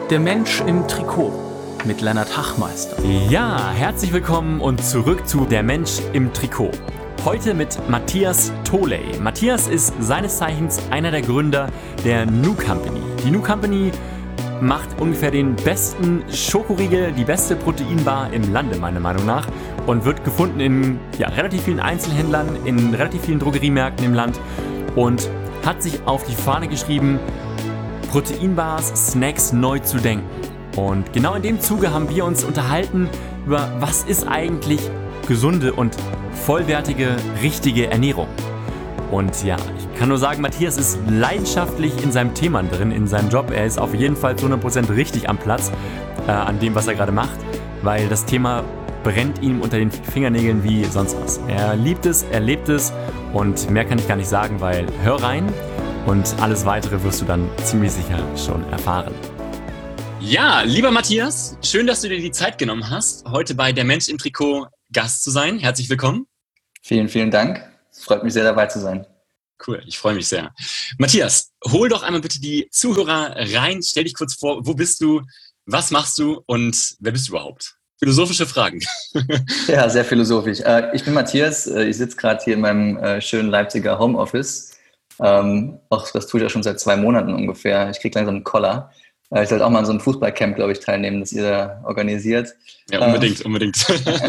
Der Mensch im Trikot mit Lennart Hachmeister. Ja, herzlich willkommen und zurück zu Der Mensch im Trikot. Heute mit Matthias Tholey. Matthias ist seines Zeichens einer der Gründer der Nu Company. Die Nu Company macht ungefähr den besten Schokoriegel, die beste Proteinbar im Lande, meiner Meinung nach. Und wird gefunden in relativ vielen Einzelhändlern, in relativ vielen Drogeriemärkten im Land. Und hat sich auf die Fahne geschrieben, Proteinbars, Snacks neu zu denken. Und genau in dem Zuge haben wir uns unterhalten über, was ist eigentlich gesunde und vollwertige, richtige Ernährung. Und ja, ich kann nur sagen, Matthias ist leidenschaftlich in seinem Thema drin, in seinem Job. Er ist auf jeden Fall zu 100% richtig am Platz an dem, was er gerade macht, weil das Thema brennt ihm unter den Fingernägeln wie sonst was. Er liebt es, er lebt es und mehr kann ich gar nicht sagen, weil hör rein und alles Weitere wirst du dann ziemlich sicher schon erfahren. Ja, lieber Matthias, schön, dass du dir die Zeit genommen hast, heute bei Der Mensch im Trikot Gast zu sein. Herzlich willkommen. Vielen, vielen Dank. Es freut mich sehr, dabei zu sein. Cool, ich freue mich sehr. Matthias, hol doch einmal bitte die Zuhörer rein. Stell dich kurz vor, wo bist du, was machst du und wer bist du überhaupt? Philosophische Fragen. Ja, sehr philosophisch. Ich bin Matthias, ich sitze gerade hier in meinem schönen Leipziger Homeoffice. Auch das tue ich ja schon seit 2 Monaten ungefähr. Ich kriege langsam einen Koller. Ich sollte auch mal an so einem Fußballcamp, glaube ich, teilnehmen, das ihr da organisiert. Ja, unbedingt.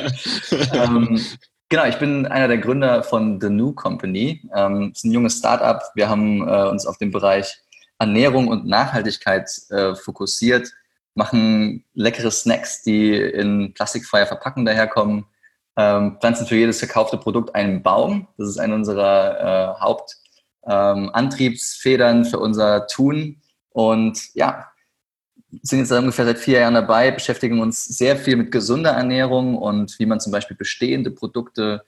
Genau, ich bin einer der Gründer von The Nu Company. Es ist ein junges Startup. Wir haben uns auf den Bereich Ernährung und Nachhaltigkeit fokussiert, machen leckere Snacks, die in plastikfreier Verpackung daherkommen, pflanzen für jedes verkaufte Produkt einen Baum. Das ist eine unserer Hauptantriebsfedern für unser Tun. Und ja, sind jetzt ungefähr seit 4 Jahren dabei, beschäftigen uns sehr viel mit gesunder Ernährung und wie man zum Beispiel bestehende Produkte,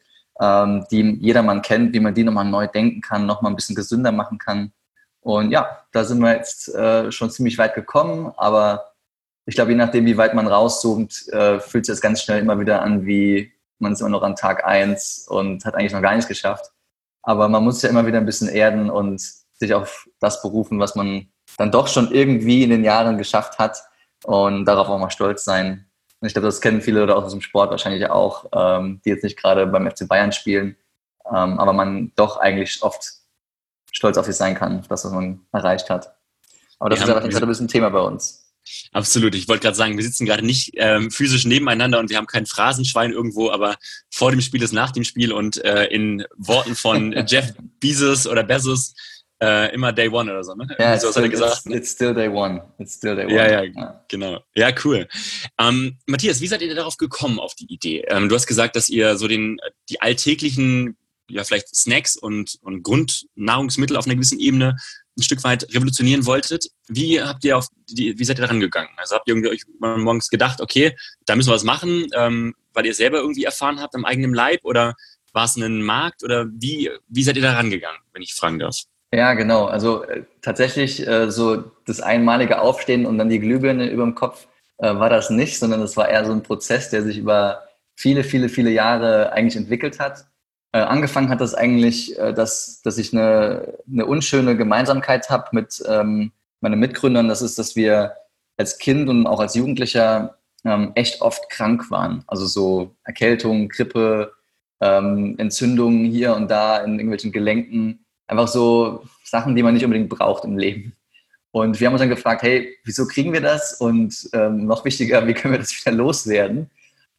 die jedermann kennt, wie man die nochmal neu denken kann, nochmal ein bisschen gesünder machen kann. Und ja, da sind wir jetzt schon ziemlich weit gekommen, aber ich glaube, je nachdem, wie weit man rauszoomt, fühlt sich das ganz schnell immer wieder an, wie man ist immer noch an Tag 1 und hat eigentlich noch gar nichts geschafft. Aber man muss sich ja immer wieder ein bisschen erden und sich auf das berufen, was man dann doch schon irgendwie in den Jahren geschafft hat und darauf auch mal stolz sein. Und ich glaube, das kennen viele oder auch aus dem Sport wahrscheinlich auch, die jetzt nicht gerade beim FC Bayern spielen, aber man doch eigentlich oft stolz auf sich sein kann, auf das, was man erreicht hat. Aber das ist einfach gerade ein bisschen ein Thema bei uns. Absolut. Ich wollte gerade sagen, wir sitzen gerade nicht physisch nebeneinander und wir haben kein Phrasenschwein irgendwo, aber vor dem Spiel ist nach dem Spiel und in Worten von Jeff Bezos oder Bezos immer Day One oder so, ne? Ja, so hat er gesagt. It's still day one. It's still day one. Ja, genau. Ja, cool. Matthias, wie seid ihr darauf gekommen, auf die Idee? Du hast gesagt, dass ihr so die alltäglichen, vielleicht Snacks und Grundnahrungsmittel auf einer gewissen Ebene ein Stück weit revolutionieren wolltet. Wie seid ihr daran gegangen? Also habt ihr irgendwie euch morgens gedacht, okay, da müssen wir was machen, weil ihr es selber irgendwie erfahren habt am eigenen Leib, oder war es ein Markt, oder wie seid ihr daran gegangen, wenn ich fragen darf? Ja, genau. Also tatsächlich so das einmalige Aufstehen und dann die Glühbirne über dem Kopf war das nicht, sondern es war eher so ein Prozess, der sich über viele, viele, viele Jahre eigentlich entwickelt hat. Angefangen hat das eigentlich, dass ich eine unschöne Gemeinsamkeit habe mit meinen Mitgründern. Das ist, dass wir als Kind und auch als Jugendlicher echt oft krank waren. Also so Erkältung, Grippe, Entzündungen hier und da in irgendwelchen Gelenken. Einfach so Sachen, die man nicht unbedingt braucht im Leben. Und wir haben uns dann gefragt, hey, wieso kriegen wir das? Und noch wichtiger, wie können wir das wieder loswerden?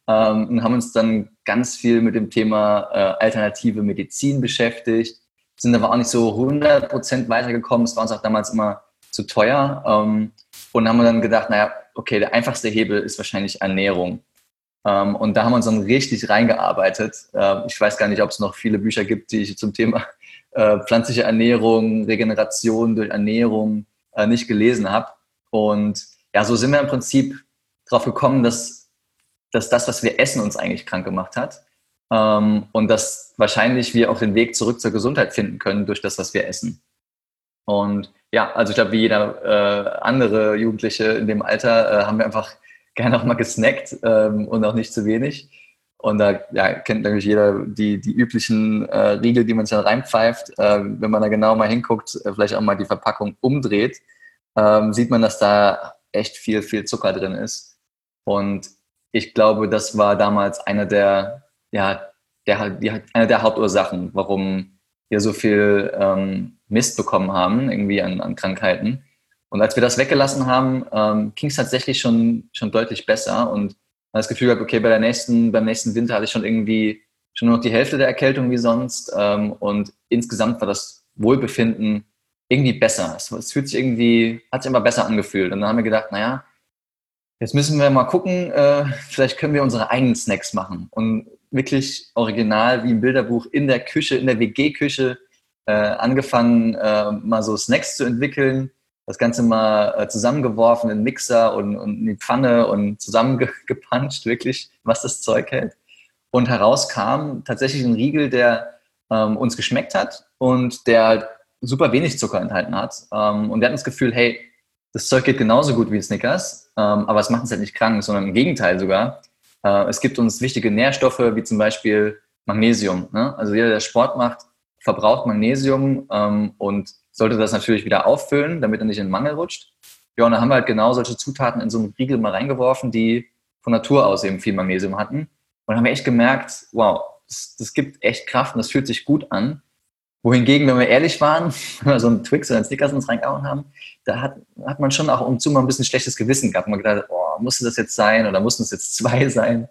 Und haben uns dann ganz viel mit dem Thema alternative Medizin beschäftigt, sind aber auch nicht so 100% weitergekommen. Es war uns auch damals immer zu teuer. Und haben dann gedacht, okay, der einfachste Hebel ist wahrscheinlich Ernährung. Und da haben wir uns dann richtig reingearbeitet. Ich weiß gar nicht, ob es noch viele Bücher gibt, die ich zum Thema pflanzliche Ernährung, Regeneration durch Ernährung nicht gelesen habe. Und ja, so sind wir im Prinzip drauf gekommen, dass das, was wir essen, uns eigentlich krank gemacht hat. Und dass wahrscheinlich wir auch den Weg zurück zur Gesundheit finden können durch das, was wir essen. Und ja, also ich glaube, wie jeder andere Jugendliche in dem Alter haben wir einfach gerne auch mal gesnackt und auch nicht zu wenig. Und da kennt natürlich jeder die üblichen Riegel, die man sich dann reinpfeift. Wenn man da genau mal hinguckt, vielleicht auch mal die Verpackung umdreht, sieht man, dass da echt viel, viel Zucker drin ist. Und ich glaube, das war damals eine der Hauptursachen, warum wir so viel Mist bekommen haben, irgendwie an Krankheiten. Und als wir das weggelassen haben, ging es tatsächlich schon deutlich besser. Und man hat das Gefühl gehabt, okay, beim nächsten Winter hatte ich schon nur noch die Hälfte der Erkältung wie sonst. Und insgesamt war das Wohlbefinden irgendwie besser. Es hat sich immer besser angefühlt. Und dann haben wir gedacht, naja, jetzt müssen wir mal gucken, vielleicht können wir unsere eigenen Snacks machen. Und wirklich original wie im Bilderbuch in der Küche, in der WG-Küche angefangen, mal so Snacks zu entwickeln. Das Ganze mal zusammengeworfen in den Mixer und in die Pfanne und zusammengepanscht, wirklich, was das Zeug hält. Und heraus kam tatsächlich ein Riegel, der uns geschmeckt hat und der super wenig Zucker enthalten hat. Und wir hatten das Gefühl, hey, das Zeug geht genauso gut wie Snickers, aber es macht uns halt nicht krank, sondern im Gegenteil sogar. Es gibt uns wichtige Nährstoffe, wie zum Beispiel Magnesium. Ne? Also jeder, der Sport macht, verbraucht Magnesium und sollte das natürlich wieder auffüllen, damit er nicht in den Mangel rutscht. Ja, und dann haben wir halt genau solche Zutaten in so einen Riegel mal reingeworfen, die von Natur aus eben viel Magnesium hatten. Und dann haben wir echt gemerkt, wow, das gibt echt Kraft und das fühlt sich gut an. Wohingegen, wenn wir ehrlich waren, wenn wir so einen Twix oder einen Snickers uns reingehauen haben, da hat man schon auch um zu mal ein bisschen schlechtes Gewissen gehabt. Man hat gedacht, oh, musste das jetzt sein oder mussten es jetzt 2 sein?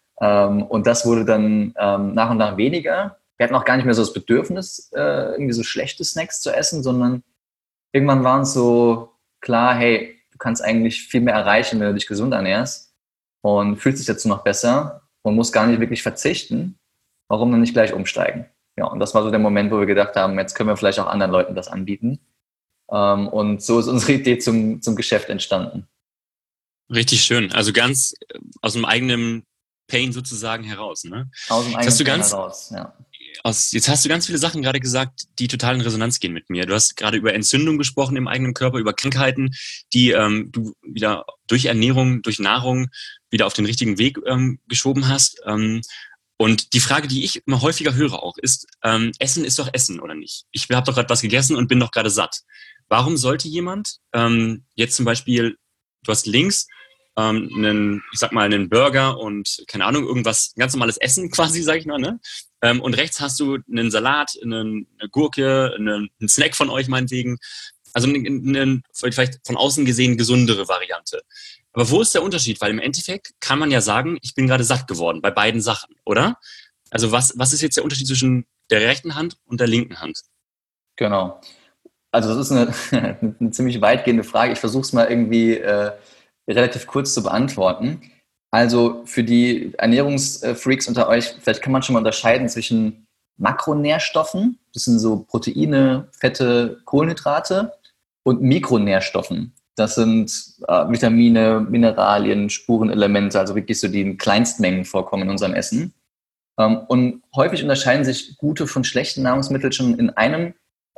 Und das wurde dann nach und nach weniger. Wir hatten auch gar nicht mehr so das Bedürfnis, irgendwie so schlechte Snacks zu essen, sondern irgendwann war uns so klar, hey, du kannst eigentlich viel mehr erreichen, wenn du dich gesund ernährst und fühlst dich dazu noch besser und musst gar nicht wirklich verzichten. Warum dann nicht gleich umsteigen? Ja, und das war so der Moment, wo wir gedacht haben, jetzt können wir vielleicht auch anderen Leuten das anbieten. Und so ist unsere Idee zum Geschäft entstanden. Richtig schön. Also ganz aus dem eigenen Pain sozusagen heraus, ne? Aus dem eigenen Pain heraus, ja. Jetzt hast du ganz viele Sachen gerade gesagt, die total in Resonanz gehen mit mir. Du hast gerade über Entzündung gesprochen im eigenen Körper, über Krankheiten, die du wieder durch Ernährung, durch Nahrung wieder auf den richtigen Weg geschoben hast. Und die Frage, die ich immer häufiger höre auch, ist, Essen ist doch Essen, oder nicht? Ich habe doch gerade was gegessen und bin doch gerade satt. Warum sollte jemand jetzt zum Beispiel, du hast links einen Burger und, keine Ahnung, irgendwas, ganz normales Essen quasi, sag ich mal, ne? Und rechts hast du einen Salat, eine Gurke, einen Snack von euch meinetwegen. Also eine vielleicht von außen gesehen gesundere Variante. Aber wo ist der Unterschied? Weil im Endeffekt kann man ja sagen, ich bin gerade satt geworden bei beiden Sachen, oder? Also was ist jetzt der Unterschied zwischen der rechten Hand und der linken Hand? Genau. Also das ist eine ziemlich weitgehende Frage. Ich versuche es mal irgendwie relativ kurz zu beantworten. Also für die Ernährungsfreaks unter euch, vielleicht kann man schon mal unterscheiden zwischen Makronährstoffen, das sind so Proteine, Fette, Kohlenhydrate, und Mikronährstoffen. Das sind Vitamine, Mineralien, Spurenelemente, also wirklich so, die in Kleinstmengen vorkommen in unserem Essen. Und häufig unterscheiden sich gute von schlechten Nahrungsmitteln schon in einem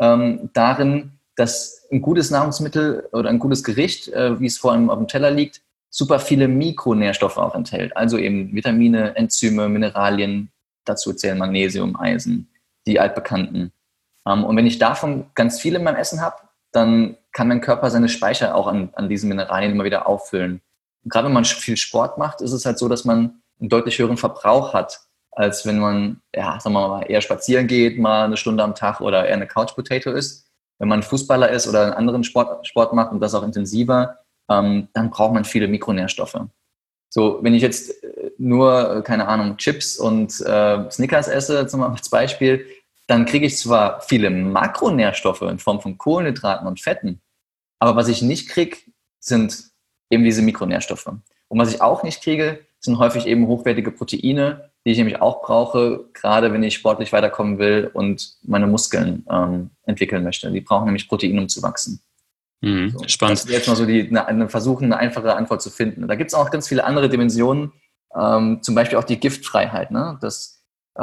darin, dass ein gutes Nahrungsmittel oder ein gutes Gericht, wie es vor allem auf dem Teller liegt, super viele Mikronährstoffe auch enthält. Also eben Vitamine, Enzyme, Mineralien, dazu zählen Magnesium, Eisen, die altbekannten. Und wenn ich davon ganz viel in meinem Essen habe, dann kann mein Körper seine Speicher auch an diesen Mineralien immer wieder auffüllen. Und gerade wenn man viel Sport macht, ist es halt so, dass man einen deutlich höheren Verbrauch hat, als wenn man, ja, sagen wir mal, eher spazieren geht, mal eine Stunde am Tag oder eher eine Couch Potato isst. Wenn man Fußballer ist oder einen anderen Sport macht und das auch intensiver, dann braucht man viele Mikronährstoffe. So, wenn ich jetzt nur, keine Ahnung, Chips und Snickers esse, als Beispiel, dann kriege ich zwar viele Makronährstoffe in Form von Kohlenhydraten und Fetten, aber was ich nicht kriege, sind eben diese Mikronährstoffe. Und was ich auch nicht kriege, sind häufig eben hochwertige Proteine, die ich nämlich auch brauche, gerade wenn ich sportlich weiterkommen will und meine Muskeln entwickeln möchte. Die brauchen nämlich Protein, um zu wachsen. So, spannend. Das ist jetzt mal so versuchen, eine einfache Antwort zu finden. Da gibt es auch ganz viele andere Dimensionen, zum Beispiel auch die Giftfreiheit. Ne? Das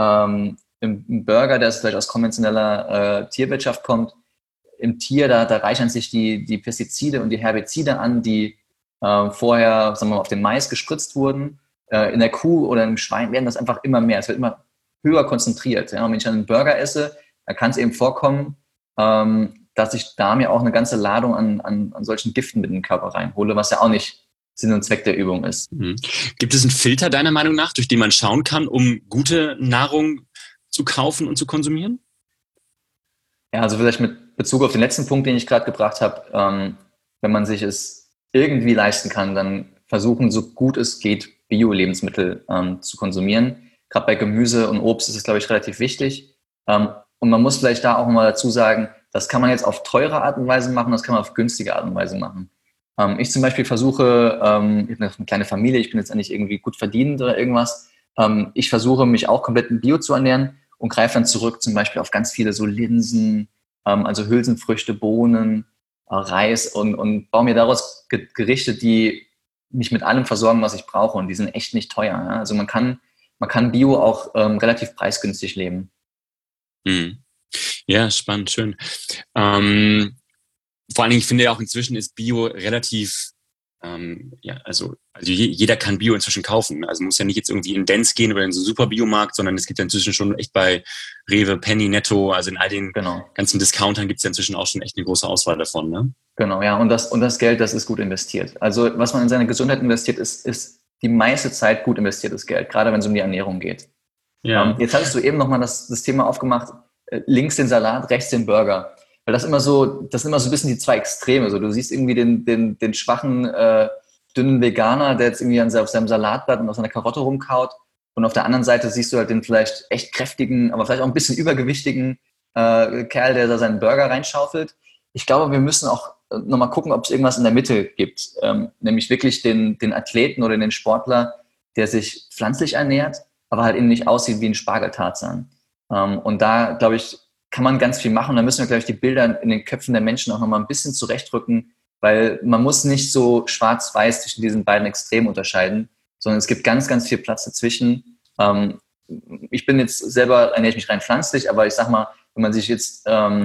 im Burger, der vielleicht aus konventioneller Tierwirtschaft kommt, im Tier, da reichern sich die Pestizide und die Herbizide an, die vorher, sagen wir mal, auf den Mais gespritzt wurden. In der Kuh oder im Schwein werden das einfach immer mehr. Es wird immer höher konzentriert. Ja? Und wenn ich einen Burger esse, da kann es eben vorkommen, dass ich da mir auch eine ganze Ladung an solchen Giften mit in den Körper reinhole, was ja auch nicht Sinn und Zweck der Übung ist. Mhm. Gibt es einen Filter deiner Meinung nach, durch den man schauen kann, um gute Nahrung zu kaufen und zu konsumieren? Ja, also vielleicht mit Bezug auf den letzten Punkt, den ich gerade gebracht habe, wenn man sich es irgendwie leisten kann, dann versuchen, so gut es geht, Bio-Lebensmittel zu konsumieren. Gerade bei Gemüse und Obst ist es, glaube ich, relativ wichtig. Und man muss vielleicht da auch mal dazu sagen, das kann man jetzt auf teure Art und Weise machen, das kann man auf günstige Art und Weise machen. Ich zum Beispiel versuche, ich habe eine kleine Familie, ich bin jetzt nicht irgendwie gut verdient oder irgendwas. Ich versuche, mich auch komplett in Bio zu ernähren und greife dann zurück zum Beispiel auf ganz viele so Linsen, also Hülsenfrüchte, Bohnen, Reis und baue mir daraus Gerichte, die mich mit allem versorgen, was ich brauche, und die sind echt nicht teuer. Ja? Also man kann Bio auch relativ preisgünstig leben. Mhm. Ja, spannend, schön. Vor allen Dingen, ich finde ja auch inzwischen ist Bio relativ, also jeder kann Bio inzwischen kaufen. Also muss ja nicht jetzt irgendwie in Dents gehen oder in so einen Super-Biomarkt, sondern es gibt ja inzwischen schon echt bei Rewe, Penny, Netto, also in all den ganzen Discountern gibt es ja inzwischen auch schon echt eine große Auswahl davon, ne? Genau, ja, und das Geld, das ist gut investiert. Also was man in seine Gesundheit investiert, ist die meiste Zeit gut investiertes Geld, gerade wenn es um die Ernährung geht. Ja. Jetzt hattest du eben nochmal das Thema aufgemacht, links den Salat, rechts den Burger. Weil das sind immer so ein bisschen die zwei Extreme. So, du siehst irgendwie den schwachen, dünnen Veganer, der jetzt irgendwie auf seinem Salatblatt und auf seiner Karotte rumkaut. Und auf der anderen Seite siehst du halt den vielleicht echt kräftigen, aber vielleicht auch ein bisschen übergewichtigen Kerl, der da seinen Burger reinschaufelt. Ich glaube, wir müssen auch nochmal gucken, ob es irgendwas in der Mitte gibt. Nämlich wirklich den Athleten oder den Sportler, der sich pflanzlich ernährt, aber halt eben nicht aussieht wie ein Spargeltarzan. Und da, glaube ich, kann man ganz viel machen. Da müssen wir, glaube ich, die Bilder in den Köpfen der Menschen auch nochmal ein bisschen zurechtrücken, weil man muss nicht so schwarz-weiß zwischen diesen beiden Extremen unterscheiden, sondern es gibt ganz, ganz viel Platz dazwischen. Ich bin jetzt selber, ernähre ich mich rein pflanzlich, aber ich sag mal, wenn man sich jetzt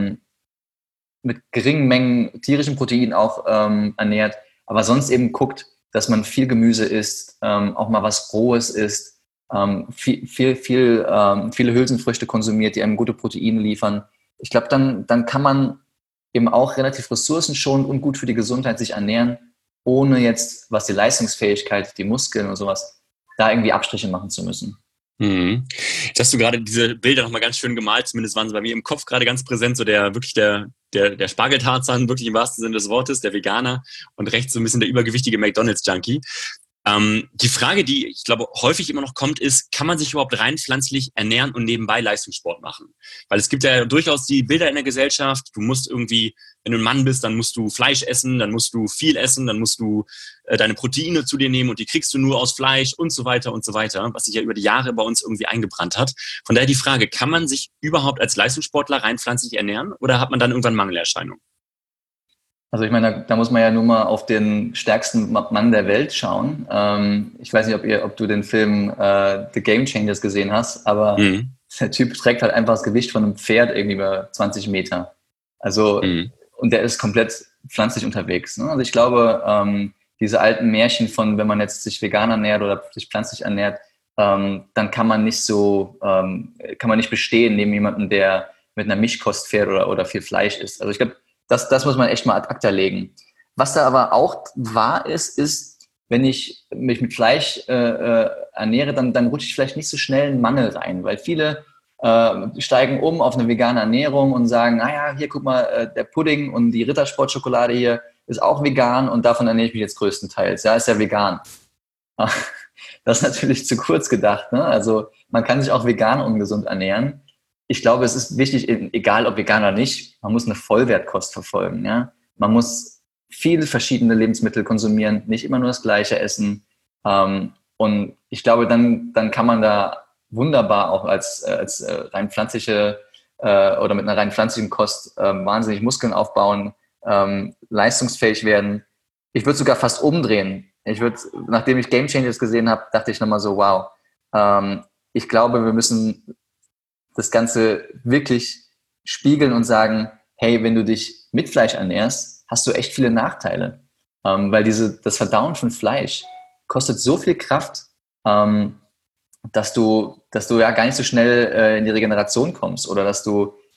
mit geringen Mengen tierischen Protein auch ernährt, aber sonst eben guckt, dass man viel Gemüse isst, auch mal was Rohes isst, viele Hülsenfrüchte konsumiert, die einem gute Proteine liefern. Ich glaube, dann kann man eben auch relativ ressourcenschonend und gut für die Gesundheit sich ernähren, ohne jetzt, was die Leistungsfähigkeit, die Muskeln und sowas, da irgendwie Abstriche machen zu müssen. Mhm. Jetzt hast du gerade diese Bilder nochmal ganz schön gemalt, zumindest waren sie bei mir im Kopf gerade ganz präsent, so der Spargeltarzan, wirklich im wahrsten Sinne des Wortes, der Veganer, und rechts so ein bisschen der übergewichtige McDonalds-Junkie. Die Frage, die ich glaube häufig immer noch kommt, ist, kann man sich überhaupt rein pflanzlich ernähren und nebenbei Leistungssport machen? Weil es gibt ja durchaus die Bilder in der Gesellschaft, du musst irgendwie, wenn du ein Mann bist, dann musst du Fleisch essen, dann musst du viel essen, dann musst du deine Proteine zu dir nehmen und die kriegst du nur aus Fleisch und so weiter, was sich ja über die Jahre bei uns irgendwie eingebrannt hat. Von daher die Frage, kann man sich überhaupt als Leistungssportler rein pflanzlich ernähren oder hat man dann irgendwann Mangelerscheinungen? Also ich meine, da muss man ja nur mal auf den stärksten Mann der Welt schauen. Ich weiß nicht, ob du den Film The Game Changers gesehen hast, aber der Typ trägt halt einfach das Gewicht von einem Pferd irgendwie über 20 Meter. Also, und der ist komplett pflanzlich unterwegs. Ne? Also ich glaube, diese alten Märchen von, wenn man jetzt sich vegan ernährt oder sich pflanzlich ernährt, dann kann man nicht bestehen neben jemandem, der mit einer Mischkost fährt oder viel Fleisch isst. Also ich glaube, das muss man echt mal ad acta legen. Was da aber auch wahr ist, wenn ich mich mit Fleisch ernähre, dann rutsche ich vielleicht nicht so schnell in einen Mangel rein, weil viele steigen um auf eine vegane Ernährung und sagen, naja, hier guck mal, der Pudding und die Rittersportschokolade hier ist auch vegan und davon ernähre ich mich jetzt größtenteils. Ja, ist ja vegan. Das ist natürlich zu kurz gedacht, ne? Also man kann sich auch vegan ungesund ernähren. Ich glaube, es ist wichtig, egal ob vegan oder nicht, man muss eine Vollwertkost verfolgen. Ja? Man muss viele verschiedene Lebensmittel konsumieren, nicht immer nur das Gleiche essen. Und ich glaube, dann kann man da wunderbar auch als rein pflanzliche oder mit einer rein pflanzlichen Kost wahnsinnig Muskeln aufbauen, leistungsfähig werden. Ich würde sogar fast umdrehen. Nachdem ich Game Changers gesehen habe, dachte ich nochmal so, wow, ich glaube, wir müssen das Ganze wirklich spiegeln und sagen, hey, wenn du dich mit Fleisch ernährst, hast du echt viele Nachteile. Weil das Verdauen von Fleisch kostet so viel Kraft, dass du ja gar nicht so schnell in die Regeneration kommst oder dass du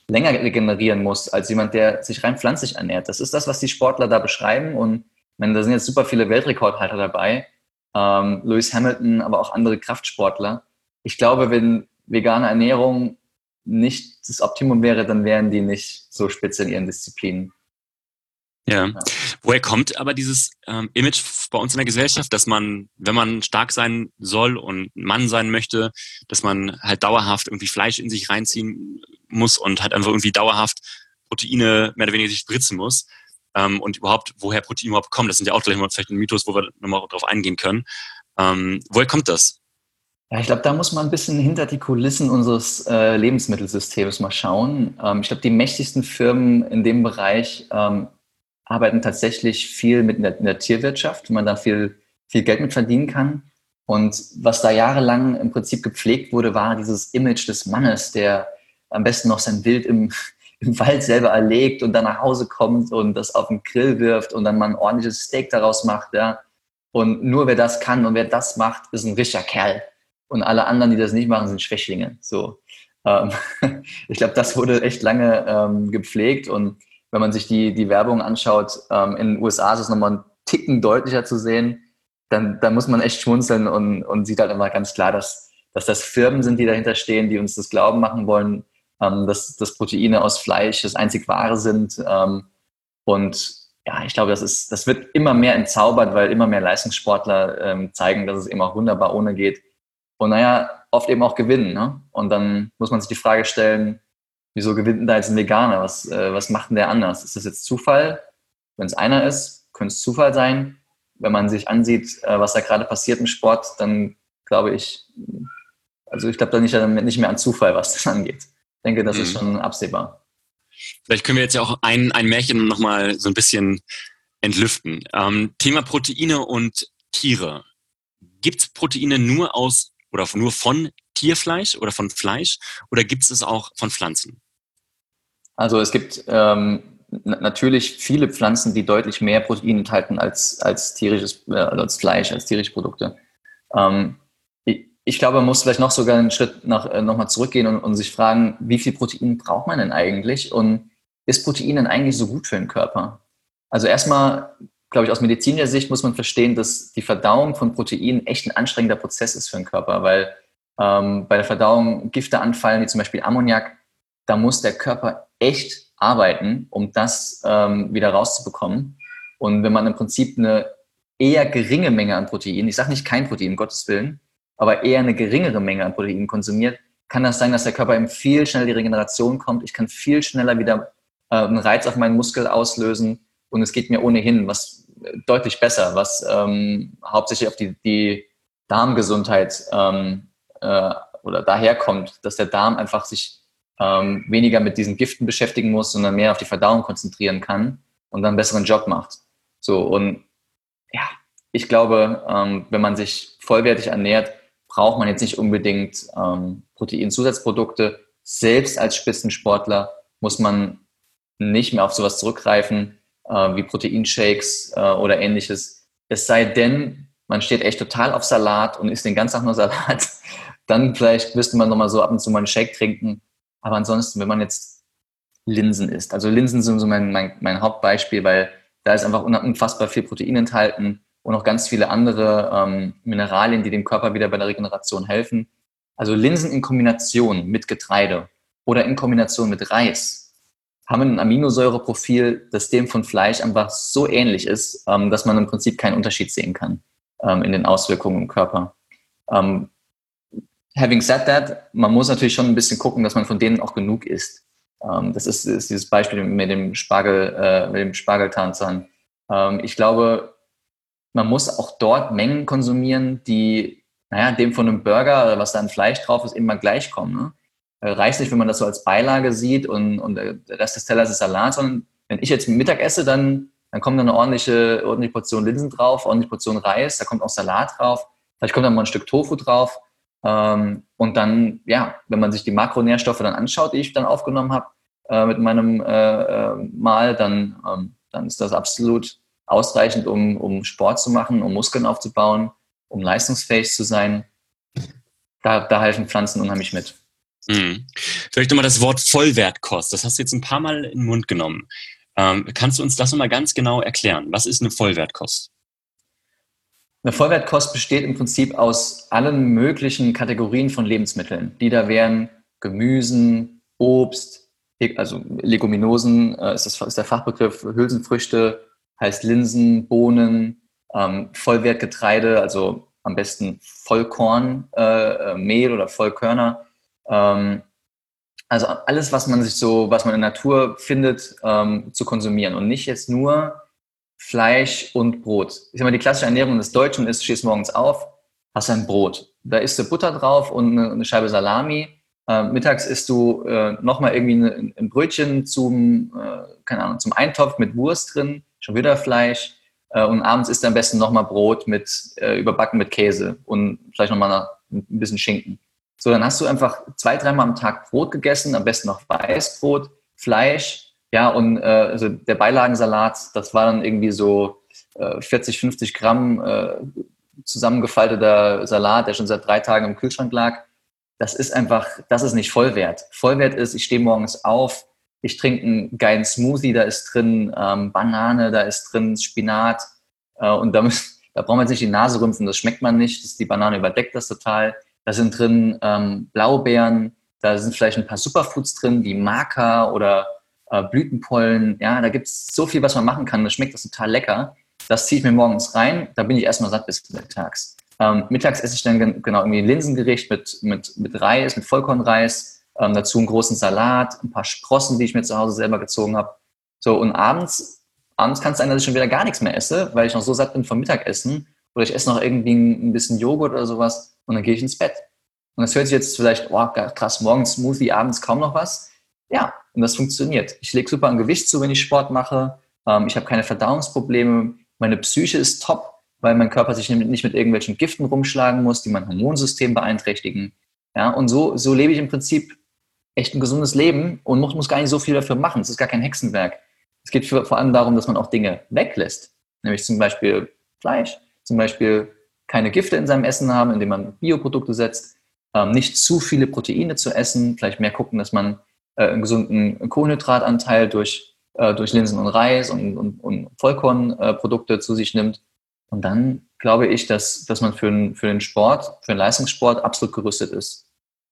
länger regenerieren muss als jemand, der sich rein pflanzlich ernährt. Das ist das, was die Sportler da beschreiben. Und ich meine, da sind jetzt super viele Weltrekordhalter dabei. Lewis Hamilton, aber auch andere Kraftsportler. Ich glaube, wenn vegane Ernährung nicht das Optimum wäre, dann wären die nicht so spitze in ihren Disziplinen. Ja. Woher kommt aber dieses Image bei uns in der Gesellschaft, dass man, wenn man stark sein soll und Mann sein möchte, dass man halt dauerhaft irgendwie Fleisch in sich reinziehen muss und halt einfach irgendwie dauerhaft Proteine mehr oder weniger sich spritzen muss? Und überhaupt, woher Protein überhaupt kommt? Das sind ja auch gleich mal vielleicht ein Mythos, wo wir nochmal drauf eingehen können. Woher kommt das? Ja, ich glaube, da muss man ein bisschen hinter die Kulissen unseres Lebensmittelsystems mal schauen. Ich glaube, die mächtigsten Firmen in dem Bereich arbeiten tatsächlich viel mit in der Tierwirtschaft, wo man da viel Geld mit verdienen kann. Und was da jahrelang im Prinzip gepflegt wurde, war dieses Image des Mannes, der am besten noch sein Wild im Wald selber erlegt und dann nach Hause kommt und das auf den Grill wirft und dann mal ein ordentliches Steak daraus macht. Ja. Und nur wer das kann und wer das macht, ist ein richtiger Kerl. Und alle anderen, die das nicht machen, sind Schwächlinge. So, ich glaube, das wurde echt lange gepflegt. Und wenn man sich die Werbung anschaut, in den USA ist es nochmal einen Ticken deutlicher zu sehen, dann muss man echt schmunzeln und sieht halt immer ganz klar, dass das Firmen sind, die dahinter stehen, die uns das glauben machen wollen, dass Proteine aus Fleisch das einzig Wahre sind. Und ja, ich glaube, das wird immer mehr entzaubert, weil immer mehr Leistungssportler zeigen, dass es eben auch wunderbar ohne geht. Und naja, oft eben auch gewinnen. Ne? Und dann muss man sich die Frage stellen, wieso gewinnt denn da jetzt ein Veganer? Was macht denn der anders? Ist das jetzt Zufall? Wenn es einer ist, könnte es Zufall sein. Wenn man sich ansieht, was da gerade passiert im Sport, dann glaube ich, ich glaube da nicht mehr an Zufall, was das angeht. Ich denke, das ist schon absehbar. Vielleicht können wir jetzt ja auch ein Märchen nochmal so ein bisschen entlüften. Thema Proteine und Tiere. Gibt es Proteine nur von Tierfleisch oder von Fleisch oder gibt es auch von Pflanzen? Also es gibt natürlich viele Pflanzen, die deutlich mehr Protein enthalten als Fleisch, als tierische Produkte. Ich glaube, man muss vielleicht noch sogar einen Schritt nochmal zurückgehen und sich fragen, wie viel Protein braucht man denn eigentlich und ist Protein denn eigentlich so gut für den Körper? Also erstmal, glaube ich, aus medizinischer Sicht muss man verstehen, dass die Verdauung von Proteinen echt ein anstrengender Prozess ist für den Körper, weil bei der Verdauung Gifte anfallen, wie zum Beispiel Ammoniak, da muss der Körper echt arbeiten, um das wieder rauszubekommen. Und wenn man im Prinzip eine eher geringe Menge an Protein, ich sage nicht kein Protein, um Gottes Willen, aber eher eine geringere Menge an Protein konsumiert, kann das sein, dass der Körper eben viel schneller die Regeneration kommt. Ich kann viel schneller wieder einen Reiz auf meinen Muskel auslösen und es geht mir ohnehin was deutlich besser, was hauptsächlich auf die Darmgesundheit oder daher kommt, dass der Darm einfach sich weniger mit diesen Giften beschäftigen muss, sondern mehr auf die Verdauung konzentrieren kann und dann einen besseren Job macht. So, und ja, ich glaube, wenn man sich vollwertig ernährt, braucht man jetzt nicht unbedingt Proteinzusatzprodukte. Selbst als Spitzensportler muss man nicht mehr auf sowas zurückgreifen, wie Proteinshakes oder ähnliches. Es sei denn, man steht echt total auf Salat und isst den ganzen Tag nur Salat. Dann vielleicht müsste man nochmal so ab und zu mal einen Shake trinken. Aber ansonsten, wenn man jetzt Linsen isst, also Linsen sind so mein Hauptbeispiel, weil da ist einfach unfassbar viel Protein enthalten und auch ganz viele andere Mineralien, die dem Körper wieder bei der Regeneration helfen. Also Linsen in Kombination mit Getreide oder in Kombination mit Reis haben ein Aminosäureprofil, das dem von Fleisch einfach so ähnlich ist, dass man im Prinzip keinen Unterschied sehen kann in den Auswirkungen im Körper. Having said that, man muss natürlich schon ein bisschen gucken, dass man von denen auch genug isst. Das ist dieses Beispiel mit dem Spargeltarzan. Ich glaube, man muss auch dort Mengen konsumieren, die, dem von einem Burger, was da an Fleisch drauf ist, immer gleichkommen. Ne? Reicht nicht, wenn man das so als Beilage sieht und der Rest des Tellers ist Salat, sondern wenn ich jetzt Mittag esse, dann kommt da eine ordentliche Portion Linsen drauf, ordentliche Portion Reis, da kommt auch Salat drauf, vielleicht kommt da mal ein Stück Tofu drauf. Und dann, wenn man sich die Makronährstoffe dann anschaut, die ich dann aufgenommen habe mit meinem Mahl, dann ist das absolut ausreichend, um Sport zu machen, um Muskeln aufzubauen, um leistungsfähig zu sein. Da helfen Pflanzen unheimlich mit. Vielleicht nochmal das Wort Vollwertkost. Das hast du jetzt ein paar Mal in den Mund genommen. Kannst du uns das nochmal ganz genau erklären? Was ist eine Vollwertkost? Eine Vollwertkost besteht im Prinzip aus allen möglichen Kategorien von Lebensmitteln. Die da wären Gemüsen, Obst, also Leguminosen ist der Fachbegriff, Hülsenfrüchte, heißt Linsen, Bohnen, Vollwertgetreide, also am besten Vollkorn, Mehl oder Vollkörner. Also alles, was man in der Natur findet, zu konsumieren und nicht jetzt nur Fleisch und Brot. Ich sag mal, die klassische Ernährung des Deutschen ist, du stehst morgens auf, hast ein Brot. Da isst du Butter drauf und eine Scheibe Salami. Mittags isst du nochmal irgendwie ein Brötchen zum Eintopf mit Wurst drin, schon wieder Fleisch. Und abends isst du am besten nochmal Brot überbacken mit Käse und vielleicht nochmal ein bisschen Schinken. So, dann hast du einfach 2-3 Mal am Tag Brot gegessen, am besten noch Weißbrot, Fleisch, ja, und also der Beilagensalat, das war dann irgendwie so 40, 50 Gramm zusammengefalteter Salat, der schon seit 3 Tagen im Kühlschrank lag. Das ist nicht Vollwert. Vollwert ist, ich stehe morgens auf, ich trinke einen geilen Smoothie, da ist drin Banane, da ist drin Spinat und da braucht man sich die Nase rümpfen, das schmeckt man nicht, die Banane überdeckt das total. Da sind drin Blaubeeren, da sind vielleicht ein paar Superfoods drin, wie Maca oder Blütenpollen. Ja, da gibt es so viel, was man machen kann. Das schmeckt das total lecker. Das ziehe ich mir morgens rein, da bin ich erstmal satt bis mittags. Mittags esse ich dann genau irgendwie ein Linsengericht mit Reis, mit Vollkornreis, dazu einen großen Salat, ein paar Sprossen, die ich mir zu Hause selber gezogen habe. So, und abends kann es sein, dass ich schon wieder gar nichts mehr esse, weil ich noch so satt bin vom Mittagessen. Oder ich esse noch irgendwie ein bisschen Joghurt oder sowas und dann gehe ich ins Bett. Und das hört sich jetzt vielleicht, oh krass, morgens Smoothie, abends kaum noch was. Ja, und das funktioniert. Ich lege super an Gewicht zu, wenn ich Sport mache. Ich habe keine Verdauungsprobleme. Meine Psyche ist top, weil mein Körper sich nicht mit irgendwelchen Giften rumschlagen muss, die mein Hormonsystem beeinträchtigen. Ja, und so lebe ich im Prinzip echt ein gesundes Leben und muss gar nicht so viel dafür machen. Es ist gar kein Hexenwerk. Es geht vor allem darum, dass man auch Dinge weglässt. Nämlich zum Beispiel Fleisch, zum Beispiel keine Gifte in seinem Essen haben, indem man Bioprodukte setzt, nicht zu viele Proteine zu essen, vielleicht mehr gucken, dass man einen gesunden Kohlenhydratanteil durch Linsen und Reis und Vollkornprodukte zu sich nimmt. Und dann glaube ich, dass man für den Sport, für den Leistungssport absolut gerüstet ist.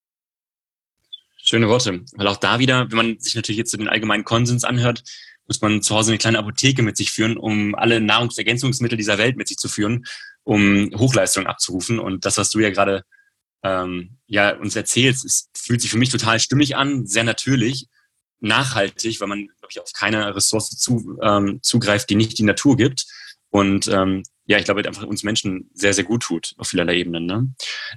Schöne Worte. Weil auch da wieder, wenn man sich natürlich jetzt so den allgemeinen Konsens anhört, muss man zu Hause eine kleine Apotheke mit sich führen, um alle Nahrungsergänzungsmittel dieser Welt mit sich zu führen, um Hochleistung abzurufen. Und das, was du ja gerade uns erzählst, fühlt sich für mich total stimmig an, sehr natürlich, nachhaltig, weil man, glaube ich, auf keine Ressource zugreift, die nicht die Natur gibt. Und ich glaube, einfach uns Menschen sehr, sehr gut tut, auf vielerlei Ebenen. Ne?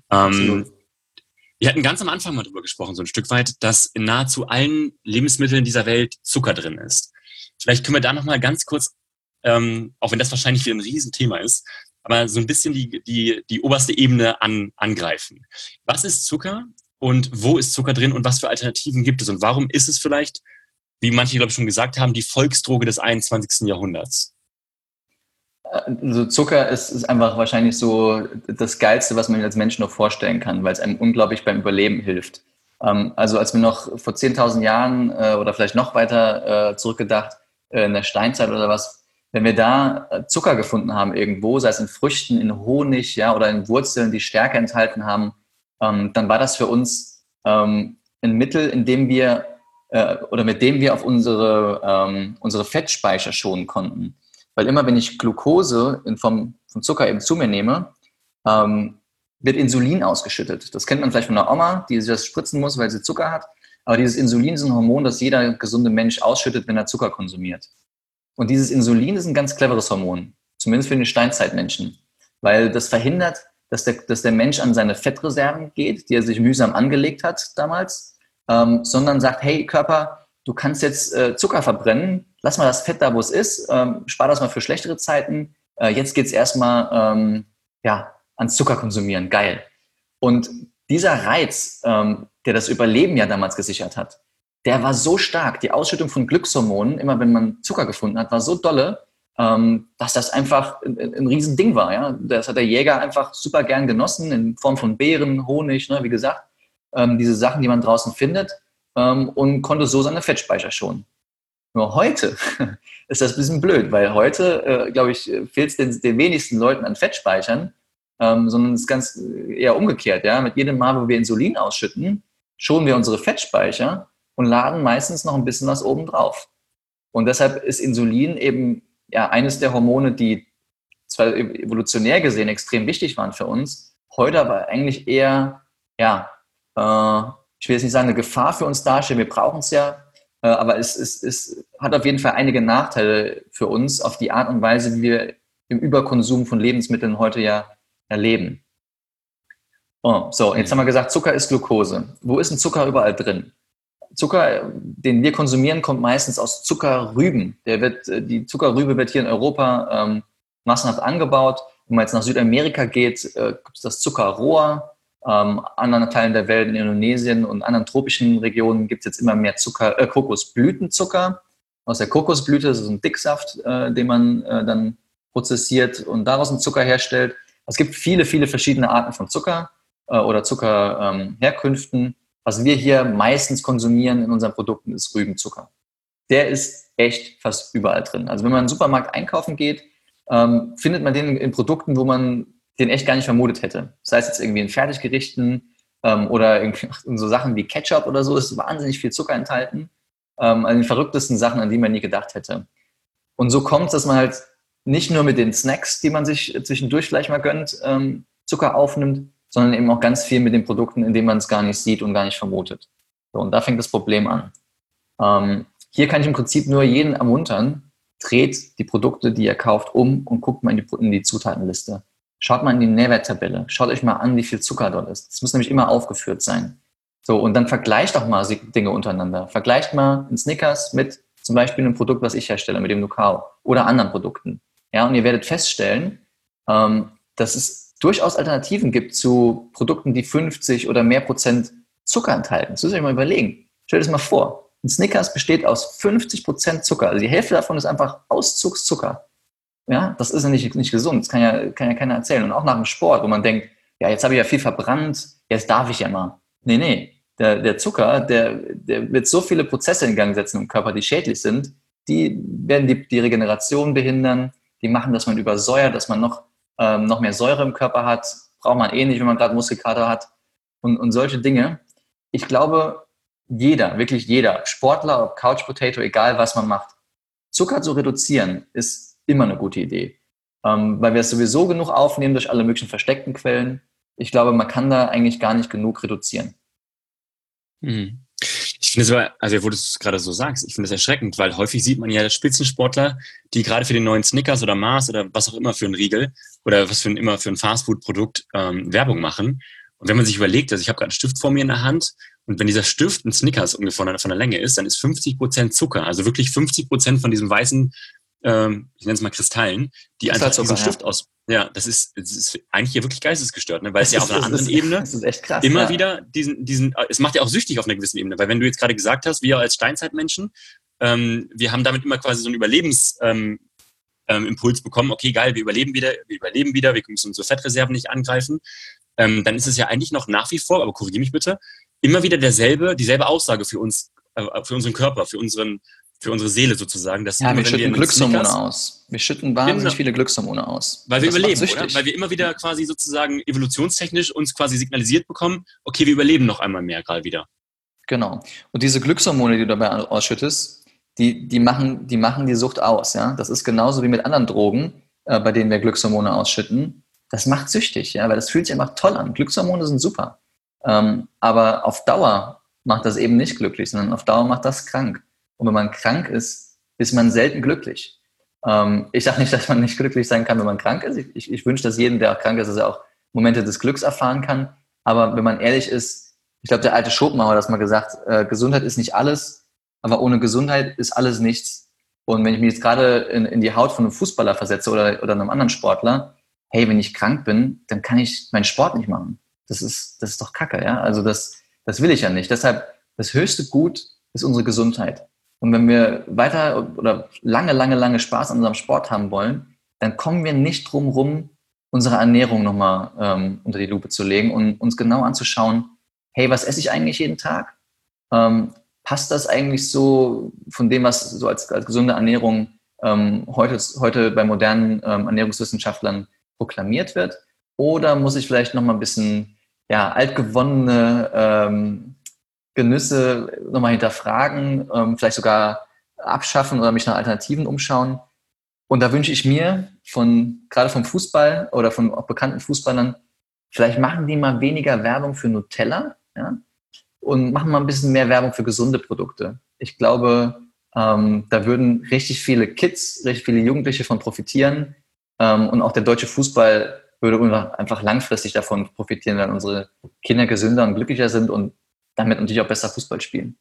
Wir hatten ganz am Anfang mal drüber gesprochen, so ein Stück weit, dass in nahezu allen Lebensmitteln dieser Welt Zucker drin ist. Vielleicht können wir da nochmal ganz kurz, auch wenn das wahrscheinlich wieder ein Riesenthema ist, aber so ein bisschen die oberste Ebene angreifen. Was ist Zucker und wo ist Zucker drin und was für Alternativen gibt es? Und warum ist es vielleicht, wie manche, glaube ich, schon gesagt haben, die Volksdroge des 21. Jahrhunderts? Also Zucker ist einfach wahrscheinlich so das Geilste, was man als Mensch noch vorstellen kann, weil es einem unglaublich beim Überleben hilft. Also als wir noch vor 10.000 Jahren oder vielleicht noch weiter zurückgedacht, in der Steinzeit oder was, wenn wir da Zucker gefunden haben irgendwo, sei es in Früchten, in Honig, ja, oder in Wurzeln, die Stärke enthalten haben, dann war das für uns ein Mittel, mit dem wir auf unsere Fettspeicher schonen konnten. Weil immer, wenn ich Glucose in Form von Zucker eben zu mir nehme, wird Insulin ausgeschüttet. Das kennt man vielleicht von der Oma, die sich das spritzen muss, weil sie Zucker hat. Aber dieses Insulin ist ein Hormon, das jeder gesunde Mensch ausschüttet, wenn er Zucker konsumiert. Und dieses Insulin ist ein ganz cleveres Hormon, zumindest für den Steinzeitmenschen, weil das verhindert, dass der Mensch an seine Fettreserven geht, die er sich mühsam angelegt hat damals, sondern sagt, hey Körper, du kannst jetzt Zucker verbrennen, lass mal das Fett da, wo es ist, spar das mal für schlechtere Zeiten, jetzt geht's erstmal ans Zucker konsumieren, geil. Und dieser Reiz, der das Überleben ja damals gesichert hat, der war so stark, die Ausschüttung von Glückshormonen, immer wenn man Zucker gefunden hat, war so dolle, dass das einfach ein Riesending war. Ja? Das hat der Jäger einfach super gern genossen, in Form von Beeren, Honig, ne, wie gesagt. diese Sachen, die man draußen findet, und konnte so seine Fettspeicher schonen. Nur heute ist das ein bisschen blöd, weil heute, glaube ich, fehlt es den wenigsten Leuten an Fettspeichern, sondern es ist ganz eher umgekehrt. Ja? Mit jedem Mal, wo wir Insulin ausschütten, schonen wir unsere Fettspeicher und laden meistens noch ein bisschen was oben drauf. Und deshalb ist Insulin eben eines der Hormone, die zwar evolutionär gesehen extrem wichtig waren für uns, heute aber eigentlich eher, ich will jetzt nicht sagen, eine Gefahr für uns darstellen. Wir brauchen es ja, aber es hat auf jeden Fall einige Nachteile für uns auf die Art und Weise, wie wir im Überkonsum von Lebensmitteln heute ja erleben. So, jetzt haben wir gesagt, Zucker ist Glucose. Wo ist denn Zucker überall drin? Zucker, den wir konsumieren, kommt meistens aus Zuckerrüben. Die Zuckerrübe wird hier in Europa massenhaft angebaut. Wenn man jetzt nach Südamerika geht, gibt es das Zuckerrohr. Anderen Teilen der Welt, in Indonesien und anderen tropischen Regionen, gibt es jetzt immer mehr Kokosblütenzucker aus der Kokosblüte. Das ist ein Dicksaft, den man dann prozessiert und daraus einen Zucker herstellt. Es gibt viele, viele verschiedene Arten von Zucker oder Zuckerherkünften. Was wir hier meistens konsumieren in unseren Produkten, ist Rübenzucker. Der ist echt fast überall drin. Also wenn man in den Supermarkt einkaufen geht, findet man den in Produkten, wo man den echt gar nicht vermutet hätte. Das heißt jetzt irgendwie in Fertiggerichten oder in so Sachen wie Ketchup oder so, ist wahnsinnig viel Zucker enthalten. An den verrücktesten Sachen, an die man nie gedacht hätte. Und so kommt es, dass man halt nicht nur mit den Snacks, die man sich zwischendurch vielleicht mal gönnt, Zucker aufnimmt, sondern eben auch ganz viel mit den Produkten, in denen man es gar nicht sieht und gar nicht vermutet. So, und da fängt das Problem an. Hier kann ich im Prinzip nur jeden ermuntern, dreht die Produkte, die ihr kauft, um und guckt mal in die Zutatenliste. Schaut mal in die Nährwerttabelle. Schaut euch mal an, wie viel Zucker dort ist. Das muss nämlich immer aufgeführt sein. So, und dann vergleicht doch mal Dinge untereinander. Vergleicht mal einen Snickers mit zum Beispiel einem Produkt, was ich herstelle, mit dem Nucao oder anderen Produkten. Ja, und ihr werdet feststellen, dass es durchaus Alternativen gibt zu Produkten, die 50 oder mehr Prozent Zucker enthalten. Das müsst ihr euch mal überlegen. Stellt euch das mal vor. Ein Snickers besteht aus 50% Zucker. Also die Hälfte davon ist einfach Auszugszucker. Ja, das ist ja nicht gesund. Das kann ja keiner erzählen. Und auch nach dem Sport, wo man denkt, ja, jetzt habe ich ja viel verbrannt, jetzt darf ich ja mal. Nee. Der Zucker, der wird so viele Prozesse in Gang setzen im Körper, die schädlich sind, die werden die Regeneration behindern, die machen, dass man übersäuert, dass man noch mehr Säure im Körper hat. Braucht man eh nicht, wenn man gerade Muskelkater hat. Und solche Dinge. Ich glaube, wirklich jeder, Sportler, ob Couch Potato, egal was man macht, Zucker zu reduzieren, ist immer eine gute Idee. Weil wir es sowieso genug aufnehmen durch alle möglichen versteckten Quellen. Ich glaube, man kann da eigentlich gar nicht genug reduzieren. Ich finde es aber, also wo du es gerade so sagst, ich finde es erschreckend, weil häufig sieht man ja Spitzensportler, die gerade für den neuen Snickers oder Mars oder was auch immer für einen Riegel oder was für ein Fastfood-Produkt Werbung machen. Und wenn man sich überlegt, also ich habe gerade einen Stift vor mir in der Hand und wenn dieser Stift ein Snickers ungefähr von der Länge ist, dann ist 50% Zucker, also wirklich 50% von diesem weißen, ich nenne es mal Kristallen, die einfach diesen Stift aus. Ja, das ist eigentlich hier wirklich geistesgestört, ne? Weil es ja auf einer anderen Ebene das ist echt krass, immer wieder es macht ja auch süchtig auf einer gewissen Ebene, weil wenn du jetzt gerade gesagt hast, wir als Steinzeitmenschen, wir haben damit immer quasi so einen Impuls bekommen, okay, geil, wir überleben wieder, wir müssen unsere Fettreserven nicht angreifen, dann ist es ja eigentlich noch nach wie vor, aber korrigiere mich bitte, immer wieder dieselbe Aussage für uns, für unseren Körper, für unsere Seele sozusagen. Dass wir schütten Glückshormone aus. Wir schütten wahnsinnig viele Glückshormone aus. Weil wir überleben, oder? Weil wir immer wieder quasi sozusagen evolutionstechnisch uns quasi signalisiert bekommen, okay, wir überleben noch einmal mehr gerade wieder. Genau. Und diese Glückshormone, die du dabei ausschüttest, die machen die Sucht aus. Ja? Das ist genauso wie mit anderen Drogen, bei denen wir Glückshormone ausschütten. Das macht süchtig, ja, weil das fühlt sich einfach toll an. Glückshormone sind super. Aber auf Dauer macht das eben nicht glücklich, sondern auf Dauer macht das krank. Und wenn man krank ist, ist man selten glücklich. Ich sage nicht, dass man nicht glücklich sein kann, wenn man krank ist. Ich wünsche das jedem, der auch krank ist, dass er auch Momente des Glücks erfahren kann. Aber wenn man ehrlich ist, ich glaube, der alte Schopenhauer hat das mal gesagt, Gesundheit ist nicht alles, aber ohne Gesundheit ist alles nichts. Und wenn ich mich jetzt gerade in die Haut von einem Fußballer versetze oder einem anderen Sportler, hey, wenn ich krank bin, dann kann ich meinen Sport nicht machen. Das ist doch Kacke, ja. Also das will ich ja nicht. Deshalb, das höchste Gut ist unsere Gesundheit. Und wenn wir weiter oder lange Spaß an unserem Sport haben wollen, dann kommen wir nicht drum rum, unsere Ernährung nochmal unter die Lupe zu legen und uns genau anzuschauen, hey, was esse ich eigentlich jeden Tag? Passt das eigentlich so von dem, was so als gesunde Ernährung heute bei modernen Ernährungswissenschaftlern proklamiert wird? Oder muss ich vielleicht noch mal ein bisschen altgewonnene Genüsse nochmal hinterfragen, vielleicht sogar abschaffen oder mich nach Alternativen umschauen? Und da wünsche ich mir gerade vom Fußball oder von auch bekannten Fußballern, vielleicht machen die mal weniger Werbung für Nutella, ja, und machen mal ein bisschen mehr Werbung für gesunde Produkte. Ich glaube, da würden richtig viele Kids, richtig viele Jugendliche von profitieren. Und auch der deutsche Fußball würde einfach langfristig davon profitieren, wenn unsere Kinder gesünder und glücklicher sind und damit natürlich auch besser Fußball spielen.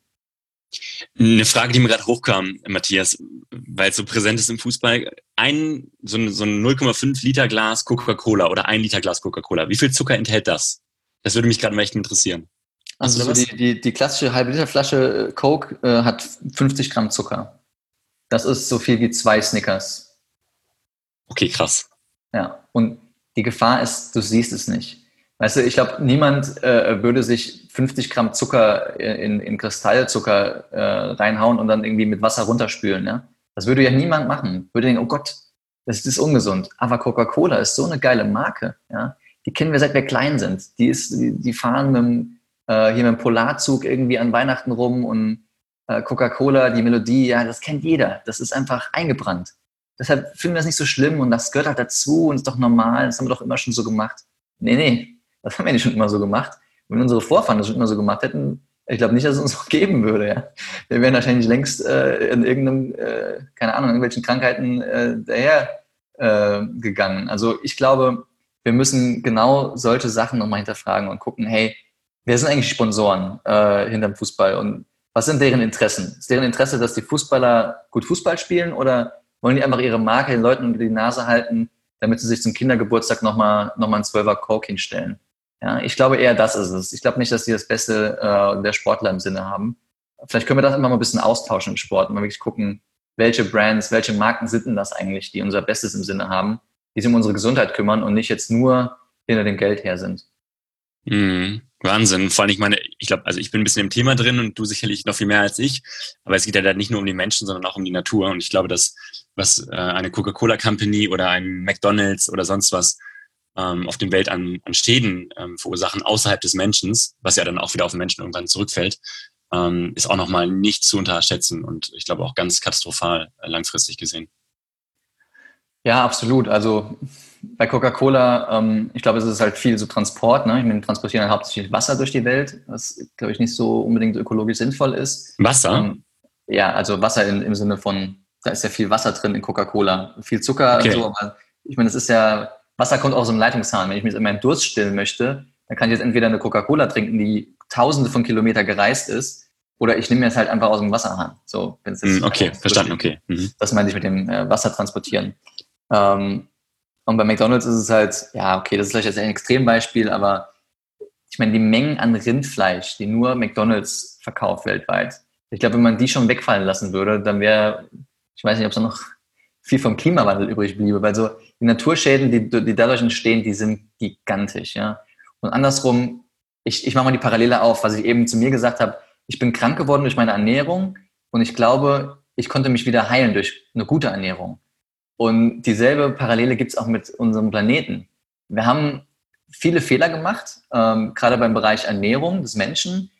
Eine Frage, die mir gerade hochkam, Matthias, weil es so präsent ist im Fußball. So ein 0,5 Liter Glas Coca-Cola oder 1 Liter Glas Coca-Cola. Wie viel Zucker enthält das? Das würde mich gerade mal echt interessieren. Also so die klassische halbe Liter Flasche Coke hat 50 Gramm Zucker. Das ist so viel wie 2 Snickers. Okay, krass. Ja, und die Gefahr ist, du siehst es nicht. Weißt du, ich glaube, niemand würde sich 50 Gramm Zucker in Kristallzucker reinhauen und dann irgendwie mit Wasser runterspülen. Ja? Das würde ja niemand machen. Würde denken, oh Gott, das ist ungesund. Aber Coca-Cola ist so eine geile Marke. Ja? Die kennen wir, seit wir klein sind. Die fahren hier mit dem Polarzug irgendwie an Weihnachten rum und Coca-Cola, die Melodie, ja, das kennt jeder. Das ist einfach eingebrannt. Deshalb finden wir das nicht so schlimm und das gehört halt dazu und ist doch normal. Das haben wir doch immer schon so gemacht. Nee. Das haben wir nicht schon immer so gemacht. Wenn unsere Vorfahren das schon immer so gemacht hätten, ich glaube nicht, dass es uns noch geben würde. Ja. Wir wären wahrscheinlich längst in irgendwelchen Krankheiten daher gegangen. Also ich glaube, wir müssen genau solche Sachen nochmal hinterfragen und gucken, hey, wer sind eigentlich Sponsoren hinterm Fußball und was sind deren Interessen? Ist deren Interesse, dass die Fußballer gut Fußball spielen oder wollen die einfach ihre Marke den Leuten unter die Nase halten, damit sie sich zum Kindergeburtstag nochmal einen 12er Coke hinstellen? Ja, ich glaube eher, das ist es. Ich glaube nicht, dass die das Beste der Sportler im Sinne haben. Vielleicht können wir das immer mal ein bisschen austauschen im Sport und mal wirklich gucken, welche Brands, welche Marken sind denn das eigentlich, die unser Bestes im Sinne haben, die sich um unsere Gesundheit kümmern und nicht jetzt nur hinter dem Geld her sind. Wahnsinn. Vor allem, ich glaube, also ich bin ein bisschen im Thema drin und du sicherlich noch viel mehr als ich. Aber es geht ja nicht nur um die Menschen, sondern auch um die Natur. Und ich glaube, dass was eine Coca-Cola Company oder ein McDonald's oder sonst was auf dem Welt an Schäden verursachen außerhalb des Menschen, was ja dann auch wieder auf den Menschen irgendwann zurückfällt, ist auch nochmal nicht zu unterschätzen und ich glaube auch ganz katastrophal langfristig gesehen. Ja, absolut. Also bei Coca-Cola, ich glaube, es ist halt viel so Transport. Ne? Ich meine, transportieren halt hauptsächlich Wasser durch die Welt, was, glaube ich, nicht so unbedingt ökologisch sinnvoll ist. Wasser? Ja, also Wasser im Sinne von, da ist ja viel Wasser drin in Coca-Cola. Viel Zucker und so, aber ich meine, das ist ja, Wasser kommt aus dem Leitungshahn. Wenn ich mir jetzt meinen Durst stillen möchte, dann kann ich jetzt entweder eine Coca-Cola trinken, die tausende von Kilometern gereist ist, oder ich nehme mir es halt einfach aus dem Wasserhahn. So, wenn es jetzt okay, verstanden, okay. Das meinte ich mit dem Wasser transportieren. Und bei McDonald's ist es halt, ja, okay, das ist vielleicht jetzt ein Extrembeispiel, aber ich meine, die Mengen an Rindfleisch, die nur McDonald's verkauft weltweit, ich glaube, wenn man die schon wegfallen lassen würde, dann wäre, ich weiß nicht, ob es noch viel vom Klimawandel übrig bliebe, weil so die Naturschäden, die dadurch entstehen, die sind gigantisch, ja. Und andersrum, ich mache mal die Parallele auf, was ich eben zu mir gesagt habe, ich bin krank geworden durch meine Ernährung und ich glaube, ich konnte mich wieder heilen durch eine gute Ernährung. Und dieselbe Parallele gibt es auch mit unserem Planeten. Wir haben viele Fehler gemacht, gerade beim Bereich Ernährung des Menschen,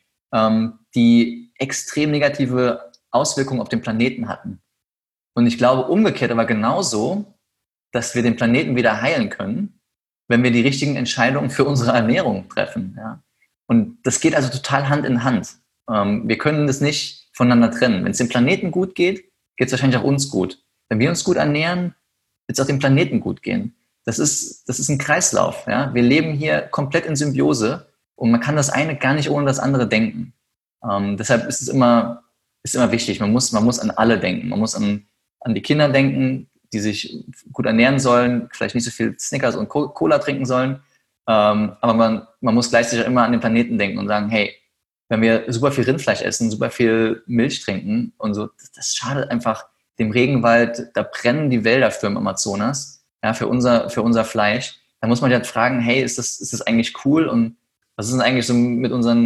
die extrem negative Auswirkungen auf den Planeten hatten. Und ich glaube umgekehrt aber genauso, dass wir den Planeten wieder heilen können, wenn wir die richtigen Entscheidungen für unsere Ernährung treffen. Ja? Und das geht also total Hand in Hand. Wir können das nicht voneinander trennen. Wenn es dem Planeten gut geht, geht es wahrscheinlich auch uns gut. Wenn wir uns gut ernähren, wird es auch dem Planeten gut gehen. Das ist ein Kreislauf. Ja? Wir leben hier komplett in Symbiose und man kann das eine gar nicht ohne das andere denken. Deshalb ist es immer wichtig. Man muss an alle denken. Man muss an die Kinder denken, die sich gut ernähren sollen, vielleicht nicht so viel Snickers und Cola trinken sollen. Aber man muss gleichzeitig immer an den Planeten denken und sagen, hey, wenn wir super viel Rindfleisch essen, super viel Milch trinken und so, das schadet einfach dem Regenwald, da brennen die Wälder für im Amazonas, ja, für unser Fleisch. Da muss man sich halt fragen, hey, ist das eigentlich cool und was ist denn eigentlich so mit unseren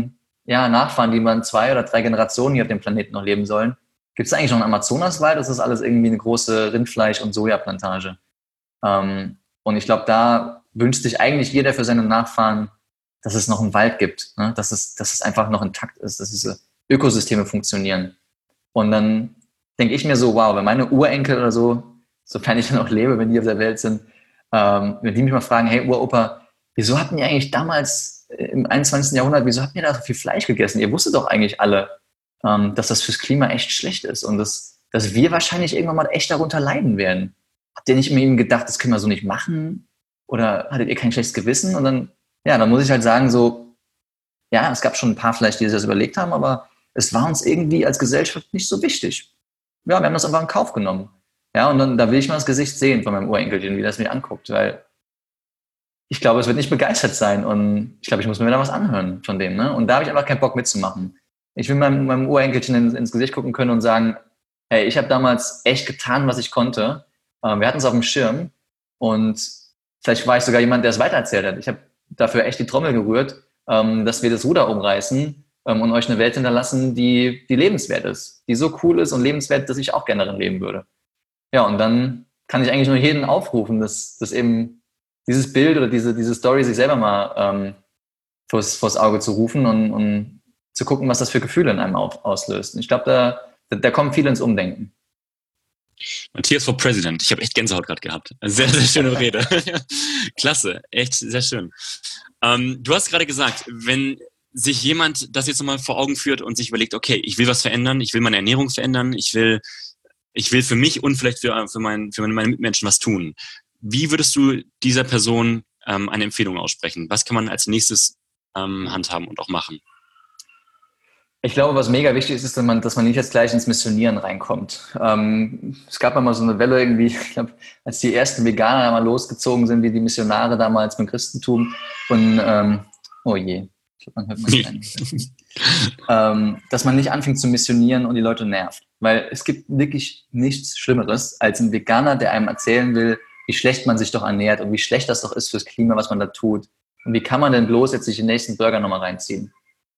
Nachfahren, die man 2 oder 3 Generationen hier auf dem Planeten noch leben sollen. Gibt es eigentlich noch einen Amazonaswald? Das ist alles irgendwie eine große Rindfleisch- und Sojaplantage. Und ich glaube, da wünscht sich eigentlich jeder für seine Nachfahren, dass es noch einen Wald gibt, ne? Dass es einfach noch intakt ist, dass diese Ökosysteme funktionieren. Und dann denke ich mir so, wow, wenn meine Urenkel oder so, sofern ich dann auch lebe, wenn die auf der Welt sind, wenn die mich mal fragen, hey Uropa, wieso habt ihr eigentlich damals im 21. Jahrhundert, wieso habt ihr da so viel Fleisch gegessen? Ihr wusstet doch eigentlich alle, dass das fürs Klima echt schlecht ist und dass wir wahrscheinlich irgendwann mal echt darunter leiden werden. Habt ihr nicht immer eben gedacht, das können wir so nicht machen? Oder hattet ihr kein schlechtes Gewissen? Und dann muss ich halt sagen, so, ja, es gab schon ein paar vielleicht, die sich das überlegt haben, aber es war uns irgendwie als Gesellschaft nicht so wichtig. Ja, wir haben das einfach in Kauf genommen. Ja, und dann, da will ich mal das Gesicht sehen von meinem Urenkelchen, wie das mich anguckt, weil ich glaube, es wird nicht begeistert sein und ich glaube, ich muss mir da was anhören von dem, ne? Und da habe ich einfach keinen Bock mitzumachen. Ich will meinem Urenkelchen ins Gesicht gucken können und sagen, hey, ich habe damals echt getan, was ich konnte. Wir hatten es auf dem Schirm und vielleicht war ich sogar jemand, der es weitererzählt hat. Ich habe dafür echt die Trommel gerührt, dass wir das Ruder umreißen und euch eine Welt hinterlassen, die lebenswert ist, die so cool ist und lebenswert, dass ich auch gerne darin leben würde. Ja, und dann kann ich eigentlich nur jeden aufrufen, dass eben dieses Bild oder diese Story sich selber mal vors Auge zu rufen und zu gucken, was das für Gefühle in einem auslöst. Und ich glaube, da kommen viele ins Umdenken. Matthias for President. Ich habe echt Gänsehaut gerade gehabt. Sehr, sehr schöne Rede. Klasse, echt sehr schön. Du hast gerade gesagt, wenn sich jemand das jetzt nochmal vor Augen führt und sich überlegt, okay, ich will was verändern, ich will meine Ernährung verändern, ich will für mich und vielleicht für meine Mitmenschen was tun. Wie würdest du dieser Person eine Empfehlung aussprechen? Was kann man als nächstes handhaben und auch machen? Ich glaube, was mega wichtig ist, dass man nicht jetzt gleich ins Missionieren reinkommt. Es gab mal so eine Welle irgendwie, ich glaube, als die ersten Veganer mal losgezogen sind, wie die Missionare damals beim Christentum. Und, oh je, ich glaube, man hört nicht. Dass man nicht anfängt zu missionieren und die Leute nervt. Weil es gibt wirklich nichts Schlimmeres als ein Veganer, der einem erzählen will, wie schlecht man sich doch ernährt und wie schlecht das doch ist fürs Klima, was man da tut. Und wie kann man denn bloß jetzt sich den nächsten Burger nochmal reinziehen?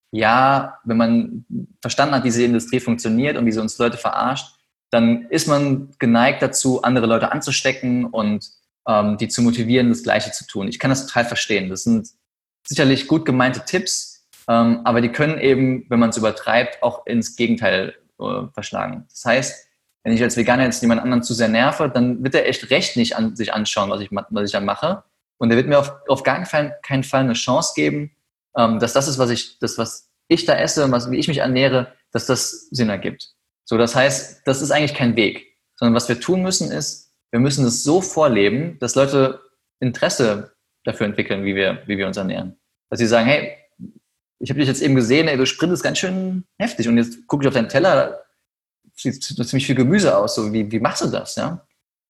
Ja, wenn man verstanden hat, wie diese Industrie funktioniert und wie sie uns Leute verarscht, dann ist man geneigt dazu, andere Leute anzustecken und die zu motivieren, das Gleiche zu tun. Ich kann das total verstehen. Das sind sicherlich gut gemeinte Tipps, aber die können eben, wenn man es übertreibt, auch ins Gegenteil verschlagen. Das heißt, wenn ich als Veganer jetzt jemand anderen zu sehr nerve, dann wird er echt recht nicht sich anschauen, was ich da mache. Und er wird mir auf gar keinen Fall eine Chance geben, dass das ist, was ich da esse, wie ich mich ernähre, dass das Sinn ergibt. So, das heißt, das ist eigentlich kein Weg, sondern was wir tun müssen ist, wir müssen es so vorleben, dass Leute Interesse dafür entwickeln, wie wir uns ernähren. Dass sie sagen, hey, ich habe dich jetzt eben gesehen, ey, du sprintest ganz schön heftig und jetzt gucke ich auf deinen Teller, da sieht ziemlich viel Gemüse aus, so wie machst du das, ja?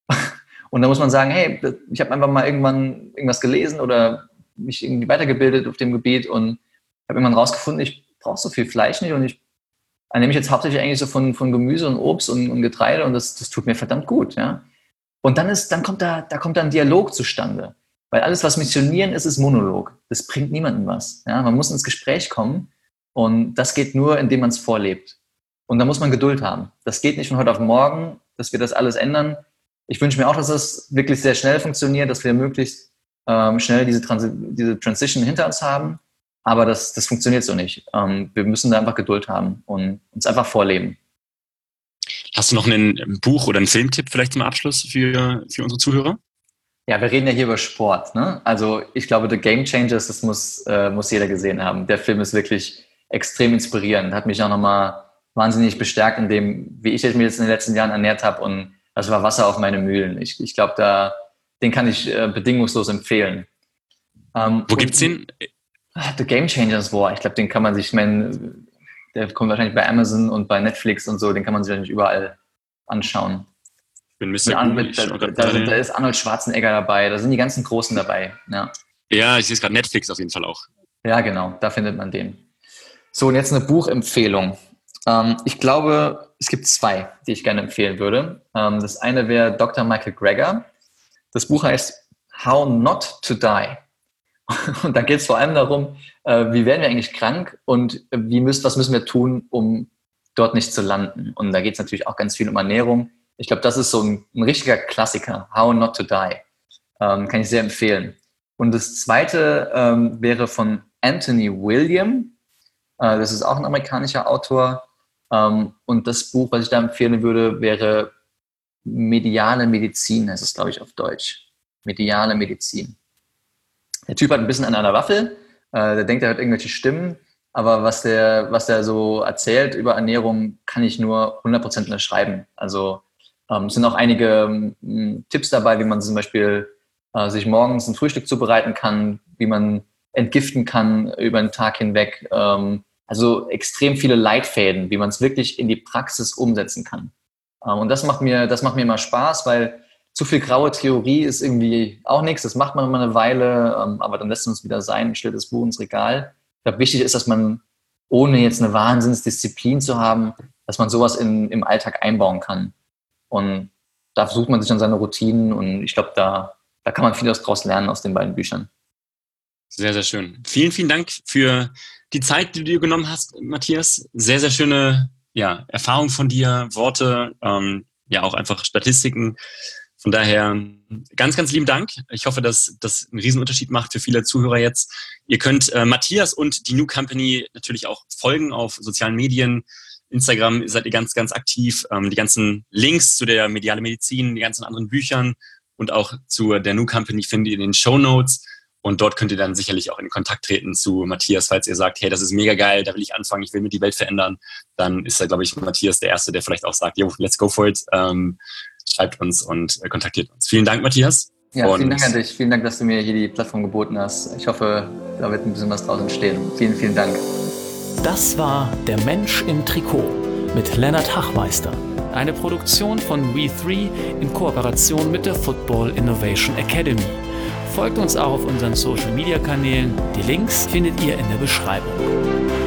Und da muss man sagen, hey, ich habe einfach mal irgendwann irgendwas gelesen oder mich irgendwie weitergebildet auf dem Gebiet und habe irgendwann rausgefunden, ich brauche so viel Fleisch nicht und ich ernähre mich jetzt hauptsächlich eigentlich so von Gemüse und Obst und Getreide und das tut mir verdammt gut, ja. Und dann kommt da ein Dialog zustande, weil alles, was missionieren ist Monolog. Das bringt niemandem was, ja. Man muss ins Gespräch kommen und das geht nur, indem man es vorlebt. Und da muss man Geduld haben. Das geht nicht von heute auf morgen, dass wir das alles ändern. Ich wünsche mir auch, dass das wirklich sehr schnell funktioniert, dass wir möglichst schnell diese Transition hinter uns haben. Aber das funktioniert so nicht. Wir müssen da einfach Geduld haben und uns einfach vorleben. Hast du noch ein Buch oder einen Filmtipp vielleicht zum Abschluss für unsere Zuhörer? Ja, wir reden ja hier über Sport, ne? Also ich glaube, The Game Changers, das muss jeder gesehen haben. Der Film ist wirklich extrem inspirierend. Hat mich auch nochmal wahnsinnig bestärkt in dem, wie ich mich jetzt in den letzten Jahren ernährt habe. Und das war Wasser auf meine Mühlen. Ich glaube, den kann ich bedingungslos empfehlen. Wo gibt's den? The Game Changers War. Ich glaube, den kann man sich, der kommt wahrscheinlich bei Amazon und bei Netflix und so, den kann man sich wahrscheinlich überall anschauen. Ich bin ein bisschen da ist Arnold Schwarzenegger dabei, da sind die ganzen Großen dabei. Ja, ich sehe es gerade, Netflix auf jeden Fall auch. Ja, genau, da findet man den. So, und jetzt eine Buchempfehlung. Ich glaube, es gibt 2, die ich gerne empfehlen würde. Das eine wäre Dr. Michael Greger. Das Buch heißt How Not to Die. Und da geht es vor allem darum, wie werden wir eigentlich krank und was müssen wir tun, um dort nicht zu landen. Und da geht es natürlich auch ganz viel um Ernährung. Ich glaube, das ist so ein richtiger Klassiker, How Not to Die. Kann ich sehr empfehlen. Und das zweite wäre von Anthony William. Das ist auch ein amerikanischer Autor. Und das Buch, was ich da empfehlen würde, wäre Mediale Medizin, heißt es, glaube ich, auf Deutsch. Mediale Medizin. Der Typ hat ein bisschen an einer Waffel. Der denkt, er hört irgendwelche Stimmen. Aber was der so erzählt über Ernährung, kann ich nur 100% unterschreiben. Also es sind auch einige Tipps dabei, wie man zum Beispiel sich morgens ein Frühstück zubereiten kann, wie man entgiften kann über den Tag hinweg. Also extrem viele Leitfäden, wie man es wirklich in die Praxis umsetzen kann. Und das macht mir immer Spaß, weil zu viel graue Theorie ist irgendwie auch nichts. Das macht man immer eine Weile, aber dann lässt man es wieder sein, stellt das Buch ins Regal. Ich glaube, wichtig ist, dass man, ohne jetzt eine Wahnsinnsdisziplin zu haben, dass man sowas im Alltag einbauen kann. Und da sucht man sich dann seine Routinen und ich glaube, da kann man vieles draus lernen aus den beiden Büchern. Sehr, sehr schön. Vielen, vielen Dank für die Zeit, die du dir genommen hast, Matthias. Sehr, sehr schöne Erfahrung von dir, Worte, auch einfach Statistiken. Von daher ganz, ganz lieben Dank. Ich hoffe, dass das einen Riesenunterschied macht für viele Zuhörer jetzt. Ihr könnt Matthias und die New Company natürlich auch folgen auf sozialen Medien. Instagram seid ihr ganz, ganz aktiv. Die ganzen Links zu der Mediale Medizin, die ganzen anderen Büchern und auch zu der New Company findet ihr in den Shownotes. Und dort könnt ihr dann sicherlich auch in Kontakt treten zu Matthias, falls ihr sagt, hey, das ist mega geil, da will ich anfangen, ich will mir die Welt verändern. Dann ist da, glaube ich, Matthias der Erste, der vielleicht auch sagt, yo, let's go for it. Schreibt uns und kontaktiert uns. Vielen Dank, Matthias. Ja, vielen Dank an dich. Vielen Dank, dass du mir hier die Plattform geboten hast. Ich hoffe, da wird ein bisschen was draus entstehen. Vielen, vielen Dank. Das war Der Mensch im Trikot mit Lennart Hachmeister. Eine Produktion von We3 in Kooperation mit der Football Innovation Academy. Folgt uns auch auf unseren Social-Media-Kanälen. Die Links findet ihr in der Beschreibung.